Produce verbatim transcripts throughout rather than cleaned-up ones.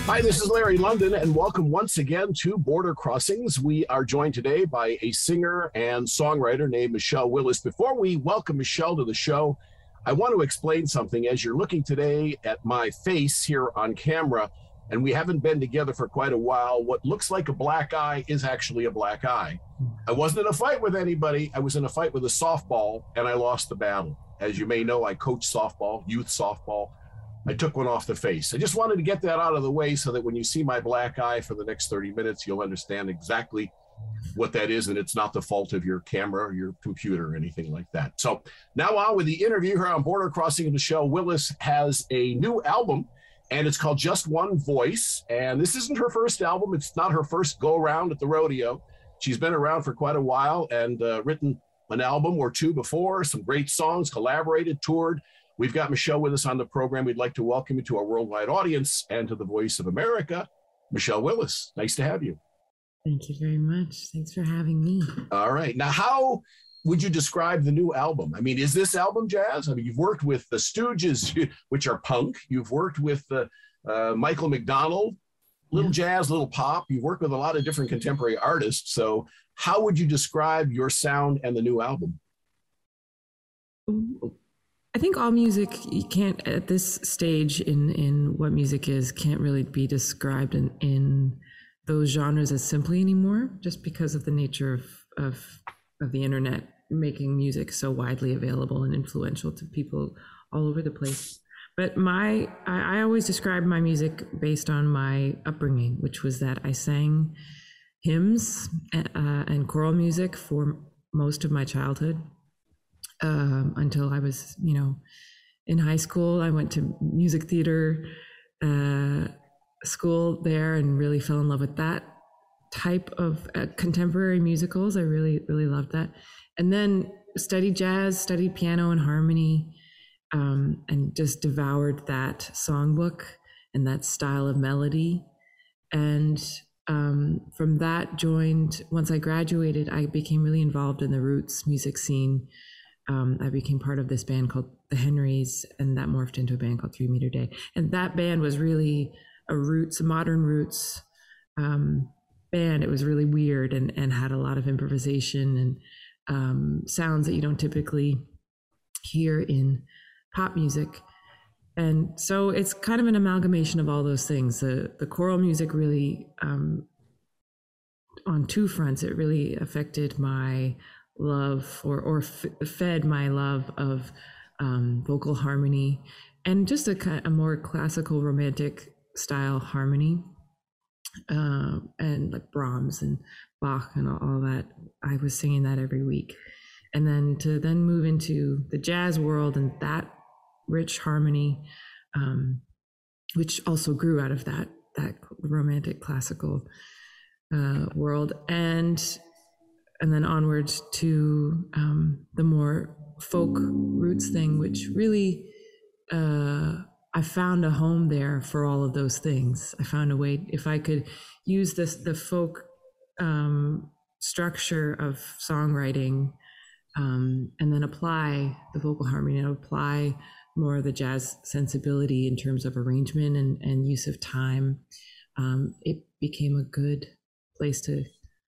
Hi, this is Larry London, and welcome once again to Border Crossings. We are joined today by a singer and songwriter named Michelle Willis. Before we welcome Michelle to the show, I want to explain something. As you're looking today at my face here on camera, and we haven't been together for quite a while, what looks like a black eye is actually a black eye. I wasn't in a fight with anybody. I was in a fight with a softball, and I lost the battle. As you may know, I coach softball, youth softball. I took one off the face. I just wanted to get that out of the way so that when you see my black eye for the next thirty minutes, you'll understand exactly what that is, and it's not the fault of your camera or your computer or anything like that. So now on with the interview here on Border Crossing. Michelle Willis has a new album, and it's called Just One Voice. And this isn't her first album. It's not her first go-around at the rodeo. She's been around for quite a while and uh, written an album or two before, some great songs, collaborated, toured. We've got Michelle with us on the program. We'd like to welcome you to our worldwide audience and to the Voice of America, Michelle Willis. Nice to have you. Thank you very much. Thanks for having me. All right. Now, how would you describe the new album? I mean, is this album jazz? I mean, you've worked with the Stooges, which are punk. You've worked with uh, uh, Michael McDonald, little yeah. jazz, little pop. You've worked with a lot of different contemporary artists. So how would you describe your sound and the new album? Ooh. I think all music, you can't, at this stage in, in what music is, can't really be described in, in those genres as simply anymore, just because of the nature of, of, of the internet making music so widely available and influential to people all over the place. But my, I, I always describe my music based on my upbringing, which was that I sang hymns uh, and choral music for most of my childhood. Um, until I was, you know, in high school. I went to music theater uh, school there and really fell in love with that type of uh, contemporary musicals. I really, really loved that. And then studied jazz, studied piano and harmony, um, and just devoured that songbook and that style of melody. And um, from that joined, once I graduated, I became really involved in the roots music scene. Um, I became part of this band called the Henrys, and that morphed into a band called Three Meter Day. And that band was really a roots, a modern roots um, band. It was really weird and, and had a lot of improvisation and um, sounds that you don't typically hear in pop music. And so it's kind of an amalgamation of all those things. The, the choral music really, um, on two fronts, it really affected my love or or f- fed my love of um, vocal harmony and just a kind a more classical romantic style harmony uh, and like Brahms and Bach and all, all that. I was singing that every week, and then to then move into the jazz world and that rich harmony, um, which also grew out of that that romantic classical uh, world, and and then onwards to um, the more folk roots thing, which really, uh, I found a home there for all of those things. I found a way, if I could use this, the folk um, structure of songwriting um, and then apply the vocal harmony and apply more of the jazz sensibility in terms of arrangement and, and use of time, um, it became a good place to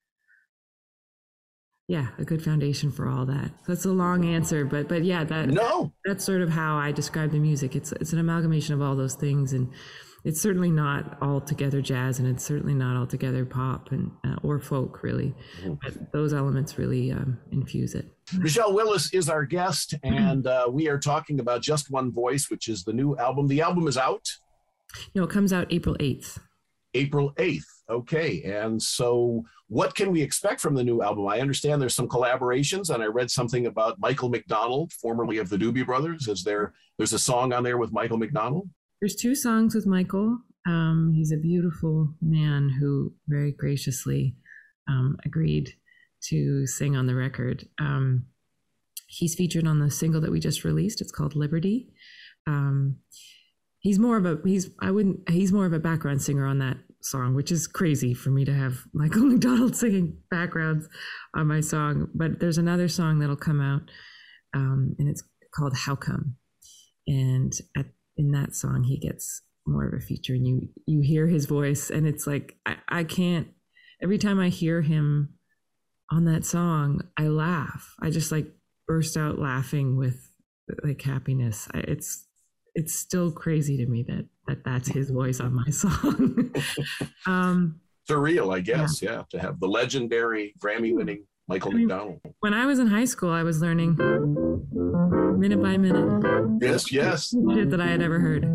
Yeah, a good foundation for all that. That's a long answer, but but yeah, that no. that's sort of how I describe the music. It's it's an amalgamation of all those things, and it's certainly not altogether jazz, and it's certainly not altogether pop and uh, or folk, really. But those elements really um, infuse it. Michelle Willis is our guest, and uh, we are talking about Just One Voice, which is the new album. The album is out? No, it comes out April eighth. April eighth. Okay. And so what can we expect from the new album? I understand there's some collaborations, and I read something about Michael McDonald, formerly of the Doobie Brothers. Is there, there's a song on there with Michael McDonald? There's two songs with Michael. Um, he's a beautiful man who very graciously um, agreed to sing on the record. Um, he's featured on the single that we just released. It's called Liberty. Um, he's more of a, he's, I wouldn't, he's more of a background singer on that song, which is crazy for me to have Michael McDonald singing backgrounds on my song. But there's another song that'll come out, um, and it's called How Come. And at, in that song, he gets more of a feature, and you you hear his voice, and it's like I, I can't. Every time I hear him on that song, I laugh. I just like burst out laughing with like happiness. I, it's it's still crazy to me that that that's his voice on my song. um, Surreal, I guess. Yeah. yeah, to have the legendary Grammy-winning Michael I mean, McDonald. When I was in high school, I was learning minute by minute. Yes, yes. Shit that I had ever heard.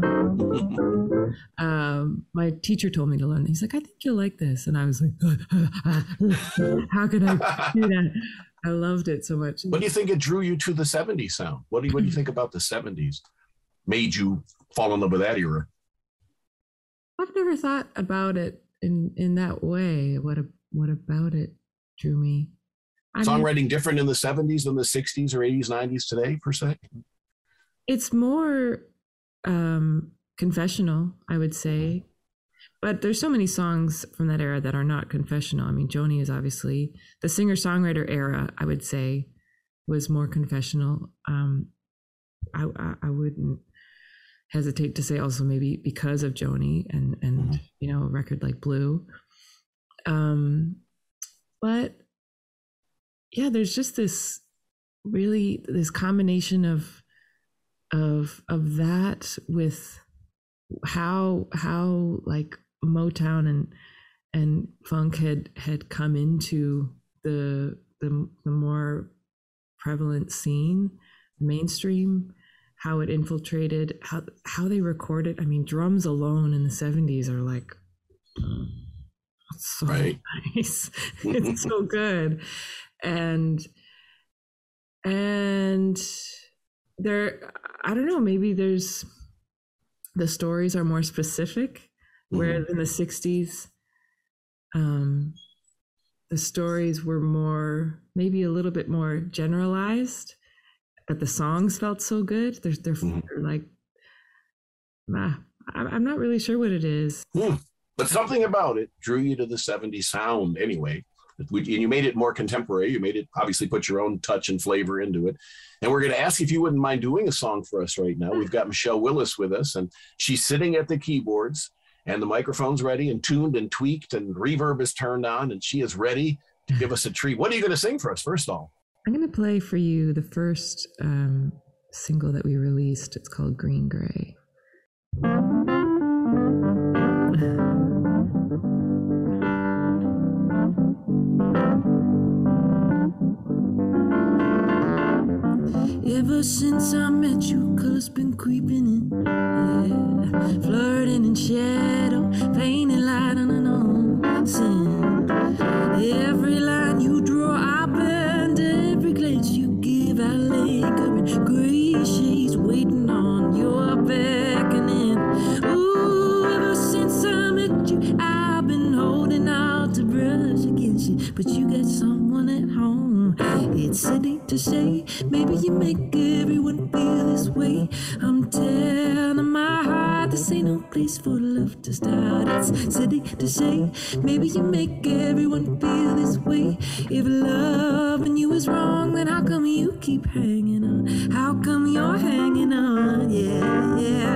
um, my teacher told me to learn. He's like, I think you'll like this. And I was like, how could I do that? I loved it so much. What do you think it drew you to the seventies sound? What do you, what do you think about the seventies? Made you fall in love with that era? I've never thought about it in, in that way. What a, what about it drew me? I Songwriting mean, different in the seventies than the sixties or eighties, nineties today, per se? It's more um, confessional, I would say. But there's so many songs from that era that are not confessional. I mean, Joni is obviously, the singer-songwriter era, I would say, was more confessional. Um, I, I, I wouldn't hesitate to say also maybe because of Joni and, and mm-hmm. you know, a record like Blue. Um, but yeah, there's just this really, this combination of, of, of that with how, how like Motown and, and funk had, had come into the, the, the more prevalent scene, mainstream, how it infiltrated, how, how they recorded. I mean, drums alone in the seventies are like, so right. nice. It's so good. And, and there, I don't know, maybe there's, the stories are more specific, whereas mm-hmm. in the sixties, um, the stories were more, maybe a little bit more generalized, but the songs felt so good. They're, they're, mm-hmm. they're like, ah, I'm not really sure what it is. Mm. But something about it drew you to the seventies sound anyway. And you made it more contemporary. You made it, obviously put your own touch and flavor into it. And we're going to ask if you wouldn't mind doing a song for us right now. We've got Michelle Willis with us, and she's sitting at the keyboards, and the microphone's ready and tuned and tweaked, and reverb is turned on, and she is ready to give us a treat. What are you going to sing for us, first of all? I'm going to play for you the first um, single that we released. It's called Green Gray. Ever since I met you, color's been creeping in, yeah. Flirting in shadow, painting light on an old sin. Every line you draw, I bend. Every glance you give, I linger in gray shades, waiting on your beckoning. Ooh, ever since I met you, I've been holding out to brush against you, but you got someone at home. It's silly to say, maybe you make everyone feel this way. I'm telling my heart, this ain't no place for love to start. It's silly to say, maybe you make everyone feel this way. If loving you is wrong, then how come you keep hanging on? How come you're hanging on? Yeah,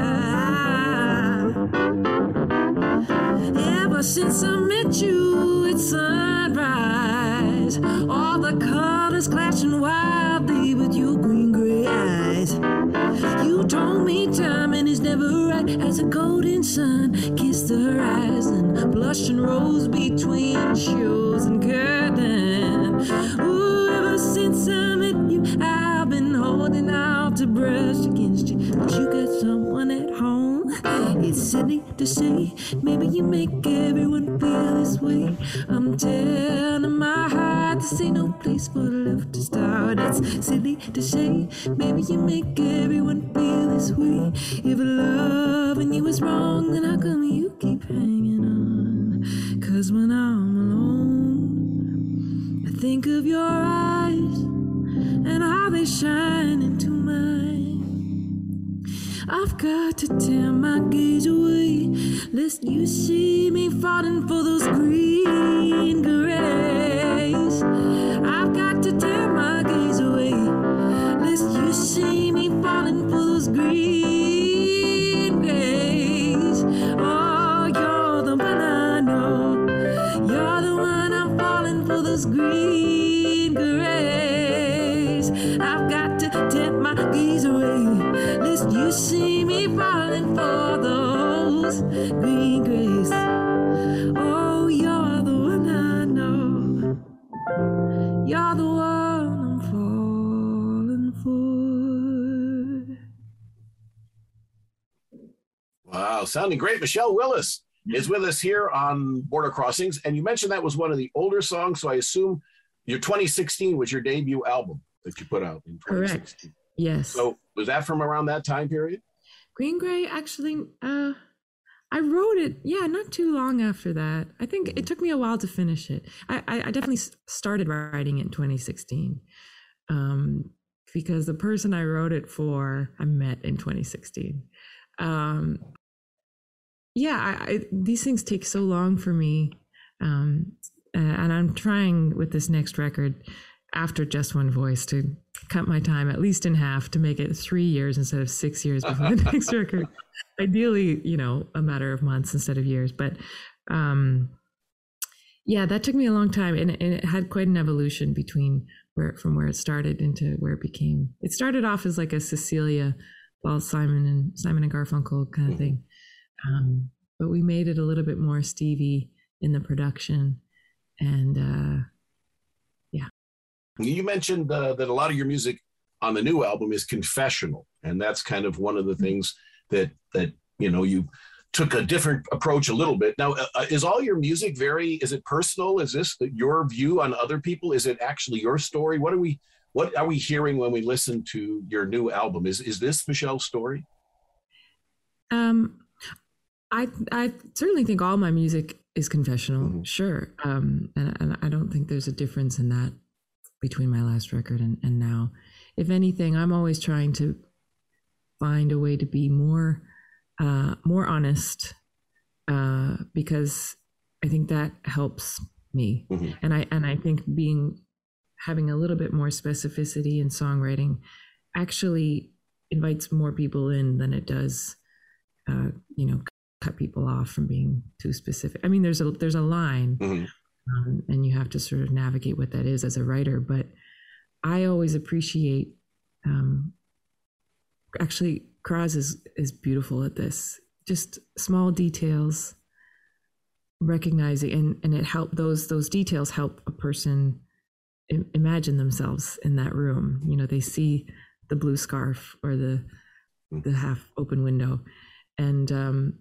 yeah. Ever since I met you, it's sunrise. All the colors clashing wildly with your green gray eyes. You told me timing is never right as a golden sun kissed the horizon, blush and rose between shows and curtain. Ooh, ever since I met you, I've been holding out to brush against you, but you got someone at home. It's silly to say, maybe you make everyone feel this way. I'm telling my heart, this ain't no place for love to start. It's silly to say, maybe you make everyone feel this way. If loving you is wrong, then how come you keep hanging on? Cause when I'm alone, I think of your eyes and how they shine into mine. I've got to tear my gaze away, lest you see me falling for those green grays. I've got to tear my gaze away, lest you see me falling for those green grays. those green grays. I've got to tempt my gaze away, lest you see me falling for those green grays. Oh, you're the one I know. You're the one I'm falling for. Wow, sounding great. Michelle Willis is with us here on Border Crossings. And you mentioned that was one of the older songs, so I assume your twenty sixteen was your debut album that you put out in twenty sixteen. Correct. Yes. So was that from around that time period? Green Gray, actually, uh, I wrote it, yeah, not too long after that. I think it took me a while to finish it. I, I, I definitely started writing it in twenty sixteen um, because the person I wrote it for, I met in twenty sixteen. Um, yeah, I, I, these things take so long for me. Um, and I'm trying with this next record, after Just One Voice, to cut my time at least in half to make it three years instead of six years before the next record. Ideally, you know, a matter of months instead of years. But um, yeah, that took me a long time, and, and it had quite an evolution between where from where it started into where it became. It started off as like a Cecilia, Paul Simon and Simon and Garfunkel kind of thing, um, but we made it a little bit more Stevie in the production, and uh, yeah. You mentioned uh, that a lot of your music on the new album is confessional, and that's kind of one of the things that that you know you took a different approach a little bit. Now, uh, is all your music very? Is it personal? Is this your view on other people? Is it actually your story? What are we? What are we hearing when we listen to your new album? Is is this Michelle's story? Um, I I certainly think all my music is confessional. Mm-hmm. Sure, um, and, and I don't think there's a difference in that between my last record and, and now. If anything, I'm always trying to find a way to be more uh, more honest, uh, because I think that helps me. Mm-hmm. And I and I think being having a little bit more specificity in songwriting actually invites more people in than it does, uh, you know, cut people off from being too specific. I mean, there's a there's a line. Mm-hmm. Um, and you have to sort of navigate what that is as a writer. But I always appreciate, um, actually, Kraz is, is beautiful at this. Just small details, recognizing, and, and it help those those details help a person im- imagine themselves in that room. You know, they see the blue scarf or the the half open window, and um,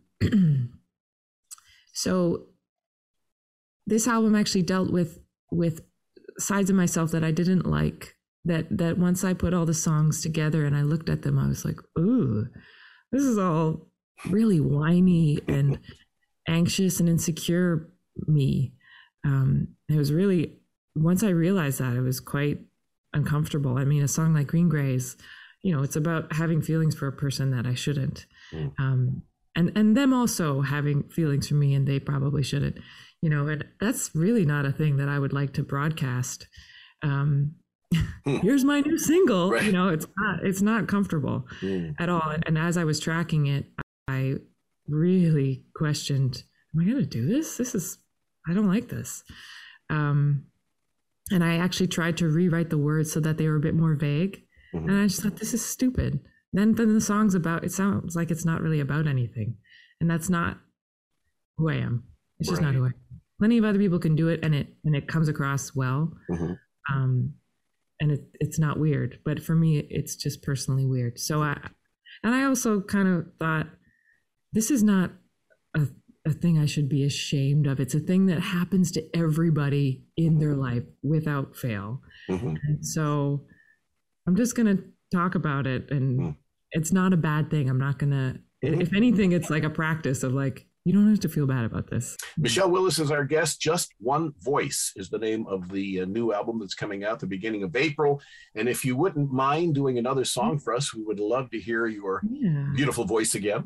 so. This album actually dealt with with sides of myself that I didn't like. That that once I put all the songs together and I looked at them, I was like, "Ooh, this is all really whiny and anxious and insecure me." Um, it was really once I realized that, it was quite uncomfortable. I mean, a song like Green Grays, you know, it's about having feelings for a person that I shouldn't, mm. um, and and them also having feelings for me, and they probably shouldn't. You know, and that's really not a thing that I would like to broadcast. Um, hmm. Here's my new single. Right. You know, it's not it's not comfortable mm. at all. And, and as I was tracking it, I really questioned, am I going to do this? This is, I don't like this. Um, and I actually tried to rewrite the words so that they were a bit more vague. Mm-hmm. And I just thought, this is stupid. Then, then the song's about, it sounds like it's not really about anything. And that's not who I am. It's just right. not who I am. Plenty of other people can do it, and it and it comes across well, mm-hmm. um, and it, it's not weird. But for me, it's just personally weird. So I, and I also kind of thought, this is not a, a thing I should be ashamed of. It's a thing that happens to everybody in their life without fail. Mm-hmm. And so I'm just gonna talk about it, and mm-hmm. it's not a bad thing. I'm not gonna. Mm-hmm. If anything, it's like a practice of like. You don't have to feel bad about this. Michelle Willis is our guest. Just One Voice is the name of the uh, new album that's coming out the beginning of April. And if you wouldn't mind doing another song for us, we would love to hear your yeah. beautiful voice again.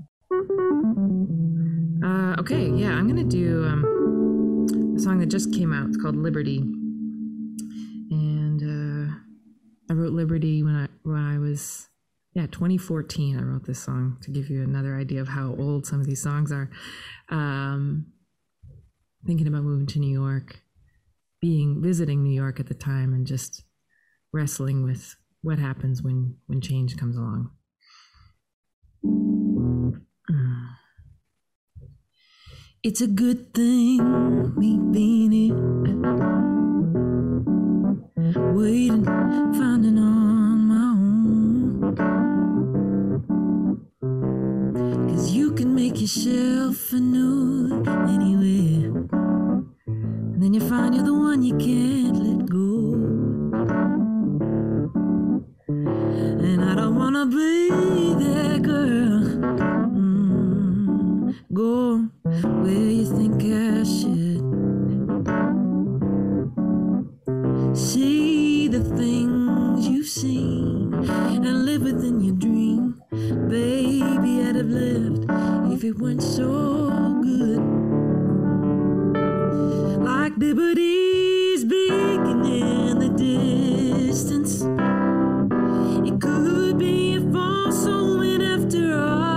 Uh, okay, yeah, I'm going to do um, a song that just came out. It's called Liberty. And uh, I wrote Liberty when I when I was... Yeah, twenty fourteen, I wrote this song to give you another idea of how old some of these songs are. Um, thinking about moving to New York. being visiting New York at the time and just wrestling with what happens when when change comes along. It's a good thing we've been here, waiting, finding on my own. Cause you can make yourself a nude anywhere, and then you find you're the one you can't let go. And I don't wanna be that girl. Mm, go where you think I should. See the things you've seen and live within your dream. Baby, I'd have lived if it weren't so good. Like liberty's beacon in the distance, it could be a false omen after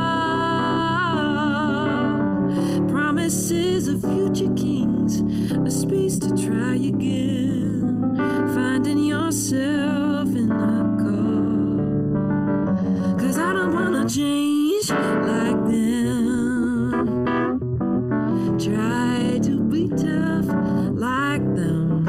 all. Promises of future kings, a space to try again, finding yourself in a car. Cause I don't wanna change like them, try to be tough like them,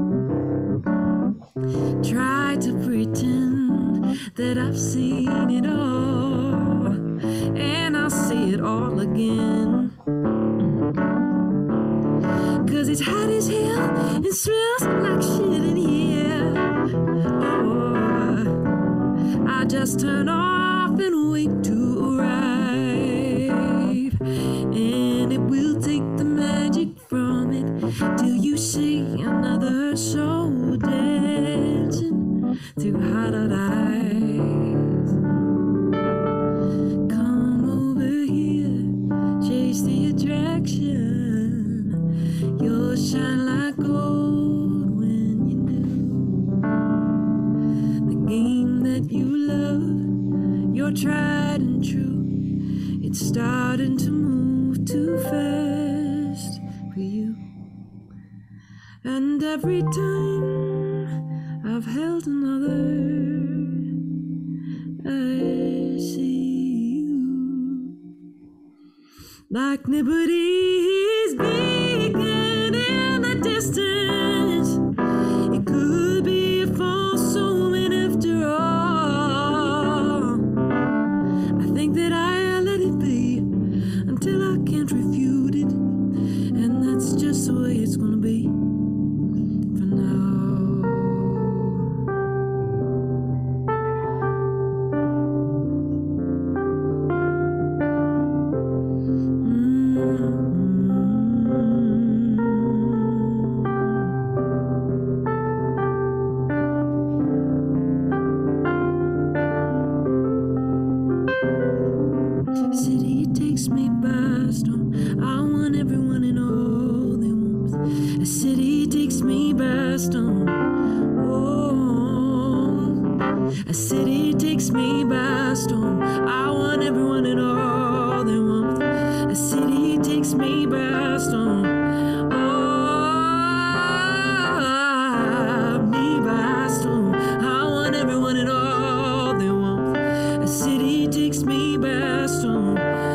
try to pretend that I've seen it all, and I'll see it all again. Cause it's hot as hell and smells like shit in here. Oh, I just turn off and wait to arrive, and it will take the magic from it till you see another soul dancing through hot eyes. Come over here, chase the attraction. You'll shine like gold when you do the game that you love. You're tried and true. It's starting to move too fast for you. And every time I've held another, I see you. Like liberty's beacon in the distance, it could be a false omen after all. I think that I let it be until I can't refute it, and that's just the way it's gonna be for now. City takes me by storm. I want everyone in all their warmth. A city takes me by storm. Oh, a city takes me by storm. I want everyone in all their warmth. A city takes me by storm. Oh, me by storm. I want everyone in all their warmth. A city takes me by storm.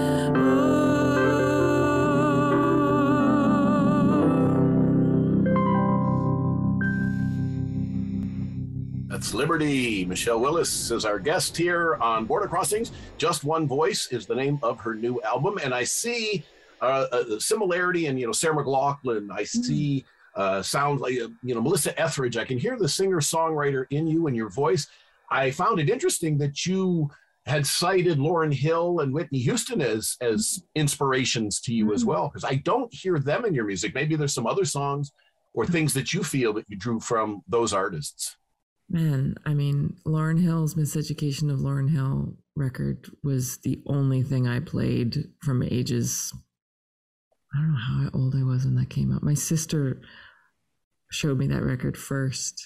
That's Liberty. Michelle Willis is our guest here on Border Crossings. Just One Voice is the name of her new album. And I see uh, a similarity in, you know, Sarah McLachlan. I see uh, sounds like, uh, you know, Melissa Etheridge. I can hear the singer-songwriter in you and your voice. I found it interesting that you had cited Lauryn Hill and Whitney Houston as, as inspirations to you as well, because I don't hear them in your music. Maybe there's some other songs or things that you feel that you drew from those artists. Man, I mean, Lauryn Hill's Miseducation of Lauryn Hill record was the only thing I played from ages, I don't know how old I was when that came out. My sister showed me that record first.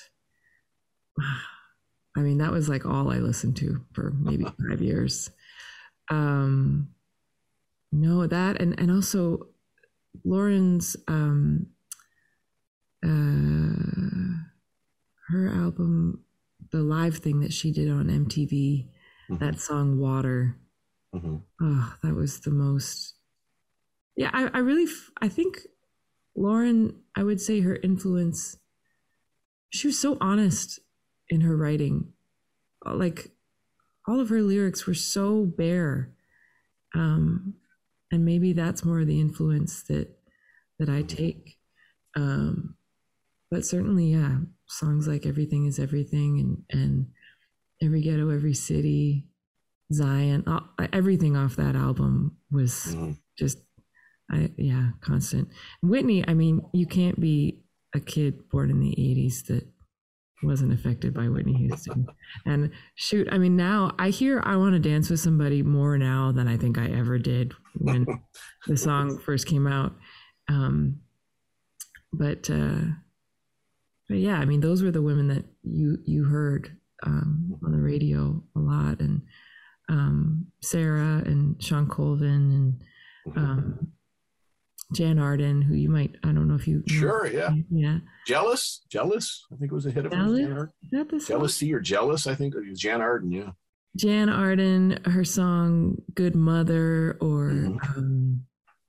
I mean, that was like all I listened to for maybe five years. Um, no, that, and, and also Lauren's, um, uh, her album, the live thing that she did on M T V, mm-hmm. that song Water. Mm-hmm. Oh, that was the most, yeah, I, I really, I think Lauren, I would say her influence, she was so honest in her writing. Like all of her lyrics were so bare. Um, and maybe that's more of the influence that, that I take. Um, but certainly, yeah, songs like Everything is Everything and, and Every Ghetto, Every City, Zion, uh, everything off that album was mm-hmm. just, I, yeah, constant. Whitney, I mean, you can't be a kid born in the eighties that wasn't affected by Whitney Houston. And shoot, I mean, now I hear I Want to Dance with Somebody more now than I think I ever did when the song first came out. Um, but, uh, but yeah, I mean, those were the women that you, you heard um, on the radio a lot. And um, Sarah and Sean Colvin and um, Jan Arden, who you might, I don't know if you sure, know. yeah. Yeah. Jealous, Jealous, I think it was a hit of Jealous? Jan Arden. Is that the song? Jealousy or Jealous, I think it was Jan Arden, yeah. Jan Arden, her song Good Mother, or mm-hmm. um,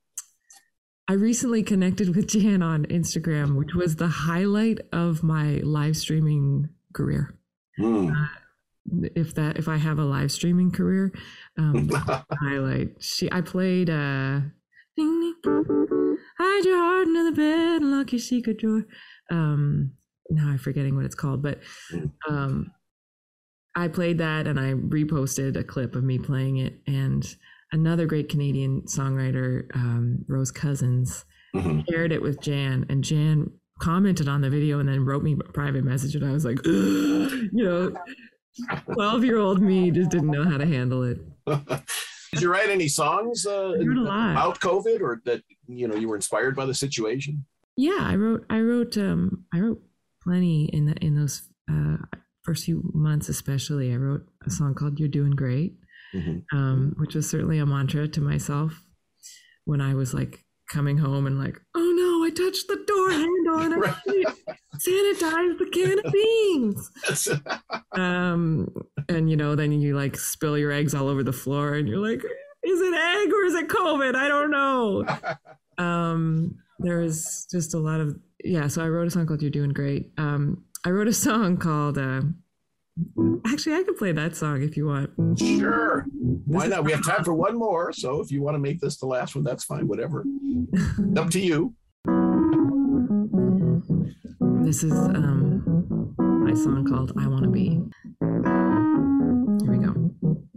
I recently connected with Jan on Instagram, which was the highlight of my live streaming career. Mm. Uh, if that, if I have a live streaming career, um, highlight. She, I played, uh, ding, ding, hide your heart under the bed and lock your secret drawer. Um, now I'm forgetting what it's called, but um, I played that and I reposted a clip of me playing it. And another great Canadian songwriter, um, Rose Cousins, mm-hmm. shared it with Jan, and Jan commented on the video and then wrote me a private message, and I was like, you know, twelve year old me just didn't know how to handle it. Did you write any songs uh, about COVID, or that, you know, you were inspired by the situation? Yeah, I wrote, I wrote, um, I wrote plenty in the, in those uh, first few months, especially. I wrote a song called You're Doing Great, mm-hmm. um, which was certainly a mantra to myself when I was like coming home and like, oh no, I touched the door handle and I right. sanitized the can of beans. um, and you know, then you like spill your eggs all over the floor and you're like, is it egg or is it COVID? I don't know. um, there was just a lot of, yeah. So I wrote a song called You're Doing Great. Um, I wrote a song called, uh, actually I could play that song if you want. Sure. Why not? We have time for one more. So if you want to make this the last one, that's fine. Whatever. Up to you. This is um, my song called I Want to Be. Here we go.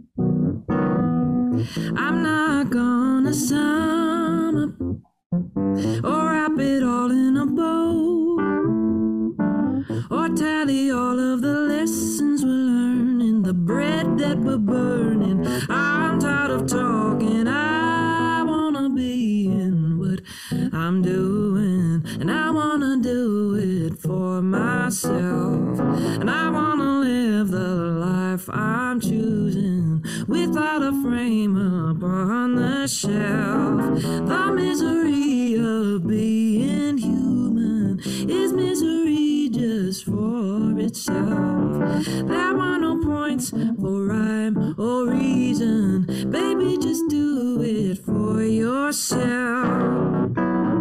I'm not gonna sum up or wrap it all in a bow or tally all of the lessons we're learning, the bread that we're burning. I'm tired of talking. I wanna be in what I'm doing, and I wanna do it for myself, and I wanna live the life I'm choosing without a frame up on the shelf. The misery of being human is misery just for itself. There are no points for rhyme or reason. Baby, just do it for yourself.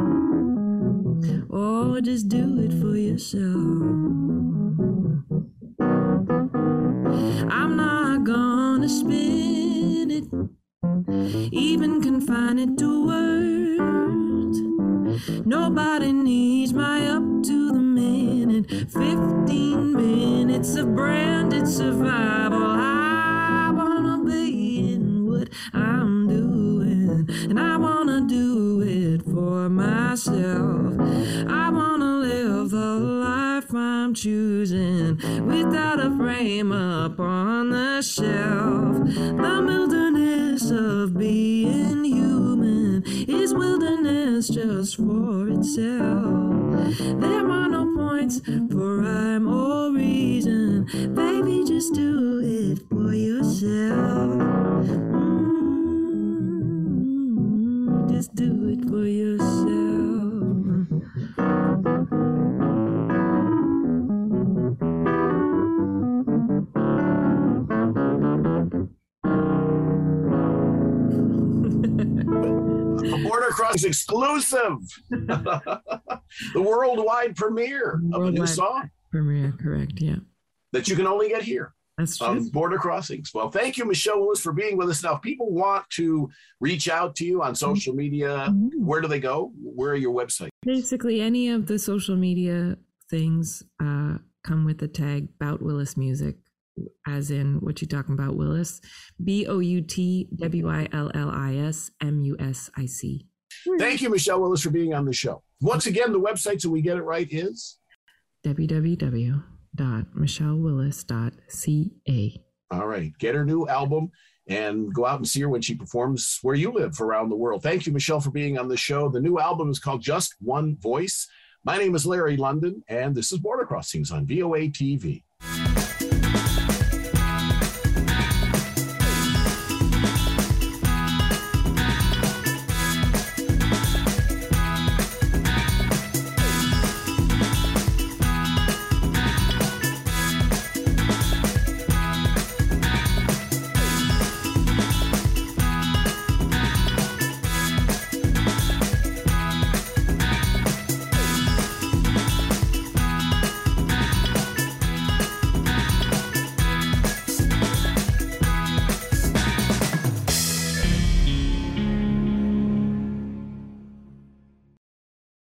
Or just do it for yourself. I'm not gonna spin it, even confine it to words. Nobody needs my up to the minute fifteen minutes of branded survival. I wanna be in what I'm doing, and I wanna do it for myself. I wanna live the life I'm choosing without a frame up on the shelf. The wilderness of being human is wilderness just for itself. There are no points for rhyme or reason. Baby, just do it for yourself. Mm-hmm. Just do it for yourself. Crossings exclusive. The worldwide premiere Worldwide of a new song. Premiere, correct, yeah. That you can only get here. That's true. Um, Border Crossings. Well, thank you, Michelle Willis, for being with us. Now, if people want to reach out to you on social media, mm-hmm. where do they go? Where are your websites? Basically, any of the social media things uh, come with the tag Bout Willis Music, as in what you talking about, Willis. B O U T W I L L I S M U S I C. Thank you, Michelle Willis, for being on the show. Once again, the website, so we get it right, is w w w dot michelle willis dot c a. All right. Get her new album and go out and see her when she performs where you live around the world. Thank you, Michelle, for being on the show. The new album is called Just One Voice. My name is Larry London, and this is Border Crossings on V O A T V.